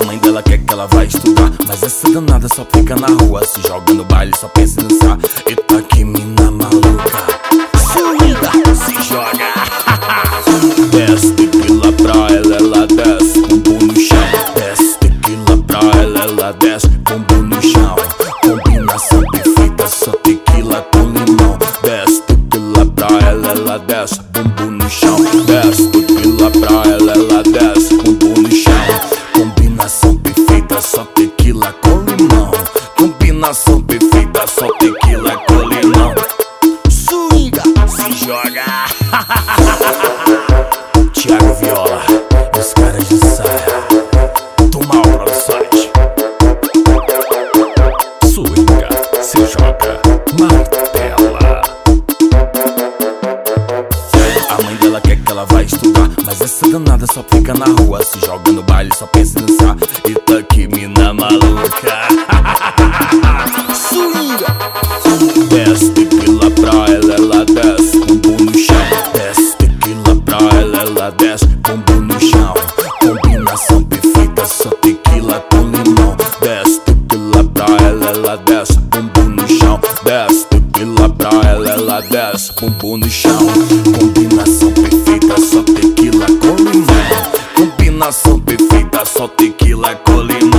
A mãe dela quer que ela vá estudar, mas essa danada só fica na rua, se joga no baile, só pensa em dançar. Eita que mina maluca, suída, se joga. Desce tequila pra ela, ela desce, bumbum no chão. Desce tequila pra ela, ela desce, bumbum no chão. Combinação perfeita, só tequila com limão. Desce tequila pra ela, ela desce, bumbum no chão. Desce tequila pra ela, ela desce, bumbum no chão. Combinação perfeita, só tequila com limão. Combinação perfeita, só tequila com limão. Swinga, se joga. Thiago Viola, os caras de saia. Tumal Produções. Swinga, se joga, martela. A mãe dela quer que ela vá estudar, mas essa danada só fica na rua, se joga no baile, só pensa em dançar. Eita que mina maluca. Swinga. Desce tequila pra ela, ela desce, bumbum no chão. Desce tequila pra ela, ela desce, bumbum no chão. Combinação perfeita, só tequila com limão. Desce tequila pra ela, ela desce, bumbum no chão. Desce tequila pra ela, ela desce, bumbum no chão. Combinação perfeita, só tequila com limão. Combinação perfeita, só tequila com limão.